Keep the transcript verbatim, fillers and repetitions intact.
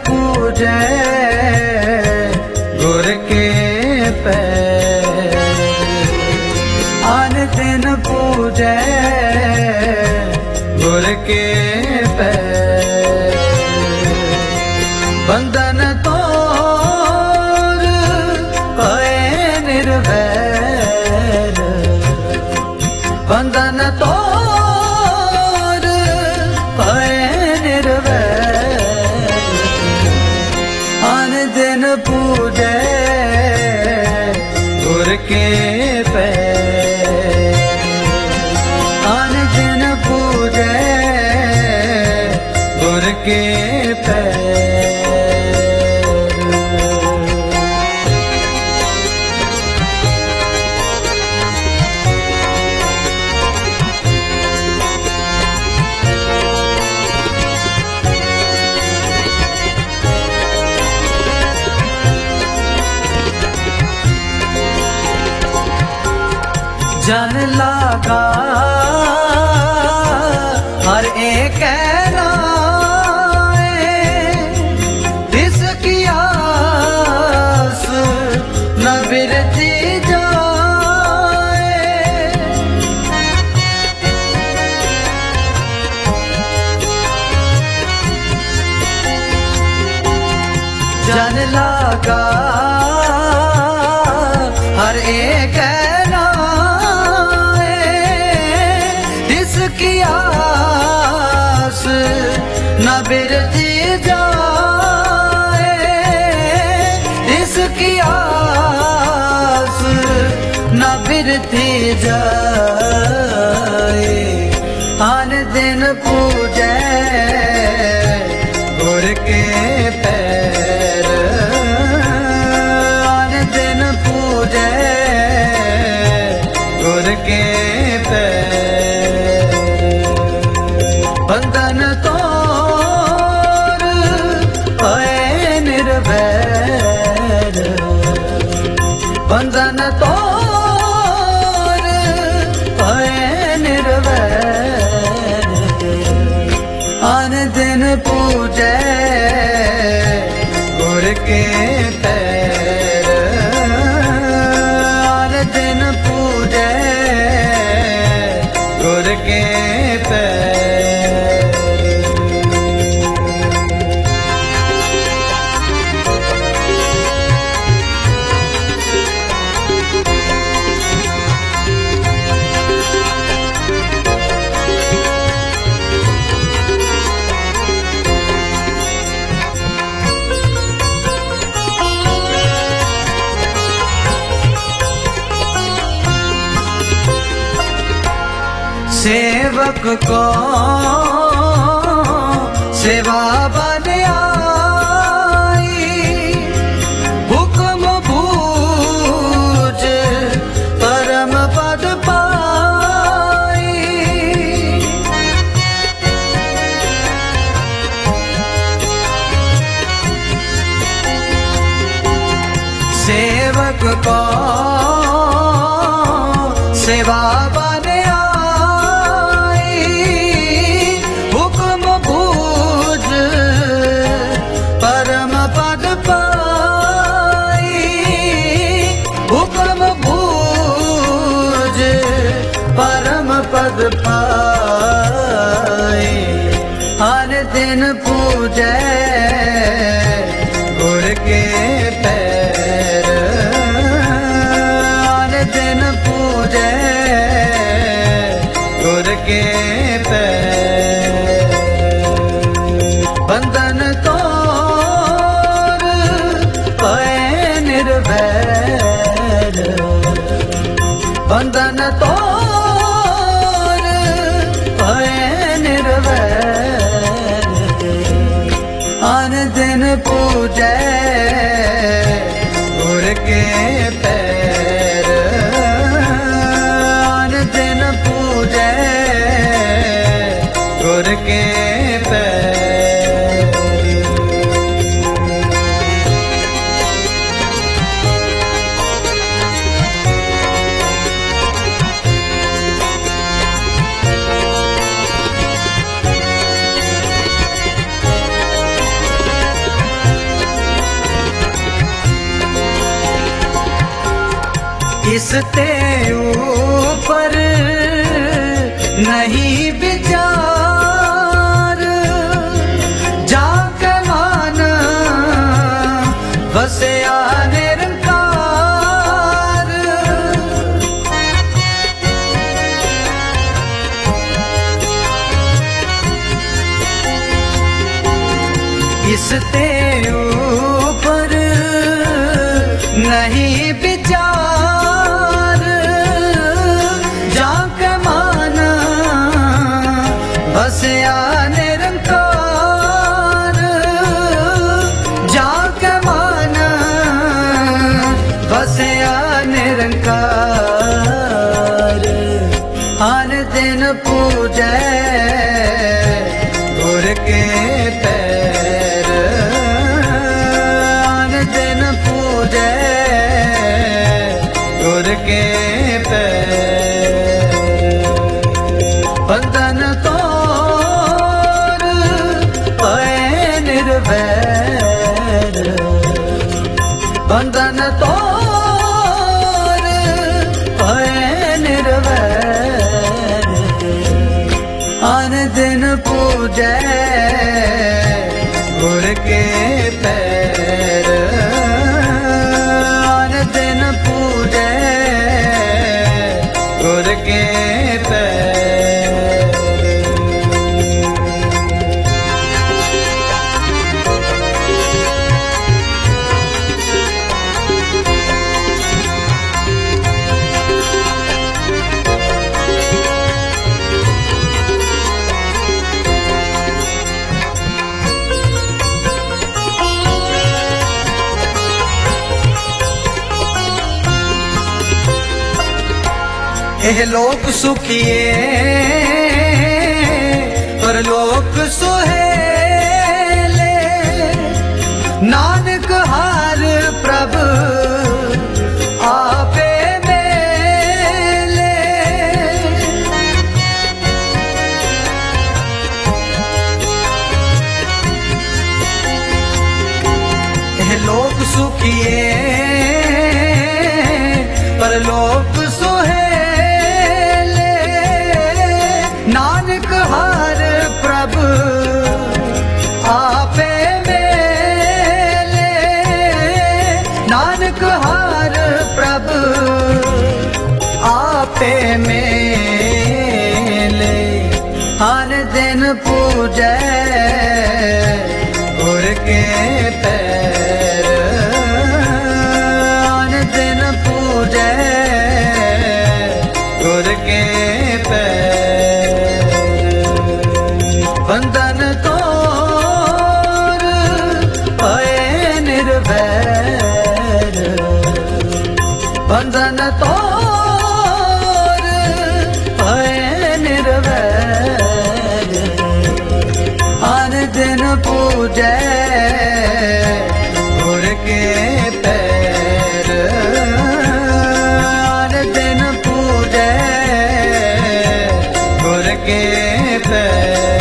पूजे गुर के पैर, आन दिन पूजे गुर के पैर। बंधन तोर पए निर्वैर, बंधन तोर पए निर्वैर। आन दिन पूजे गुर के पैर, आन दिन पूजे गुर के पैर। जन लागा हर एक नाए, जिसकी आस न बिरती जाए। जन लागा हर एक की आस न बिरती जाए, इसकी आस न बिरती जाए। आन दिन पूजे गुर के पैर, आन दिन पूजे गुर के पैर। बंधन तोर पए निर्वैर, बंधन तोर पए निर्वैर। आन दिन पूजे गुर के पैर, आन दिन पूजे गुर के पैर। सेवक को सेवा बन आई, हुक्म बूझ परम पद पाई। सेवक को सेवा बन आई, हुक्म बूझ परम पद पाई, हुक्म बूझ परम पद पाई। हर दिन पूजे गुर के पैर, हर दिन पूजे गुर के पैर। बंधन तोर पए निर्वैर, बंधन तोर पए निर्वैर। आन दिन पूजे गुर के पैर, आन दिन पूजे गुर के पैर। इसते ऊपर नहीं विचार, जाके मान वसया निरंकार। इसते ऊपर नहीं विचार, जाके माना वसया निरंकार। जाके माना वसया निरंकार। हर दिन पूजै गुर के पैर, हर दिन पूजै गुर के पैर। बंधन तोड़ पाए निर्वैर, बंधन तोड़ पाए निर्वैर। हर दिन पूजै गुर के पैर, हर दिन पूजै गुर के पैर। एह लोक सुखिए पर लोक सुहेले, नानक हार प्रभ आपे मेले। एह लोक सुखिए पर लोक सुहेले, नानक हार प्रभ आपे मेले। नानक हार प्रभ आपे मेले। हर दिन पूजै गुर के पैर, हर दिन पूजै गुर के पैर। बंधन तोड़ पाए निर्वैर, बंधन तोड़ पाए निर्वैर। हर दिन पूजै गुर के पैर, हर दिन पूजै गुर के पैर।